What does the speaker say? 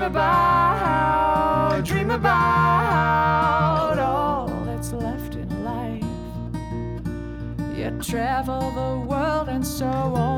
dream about all that's left in life. You travel the world and so on.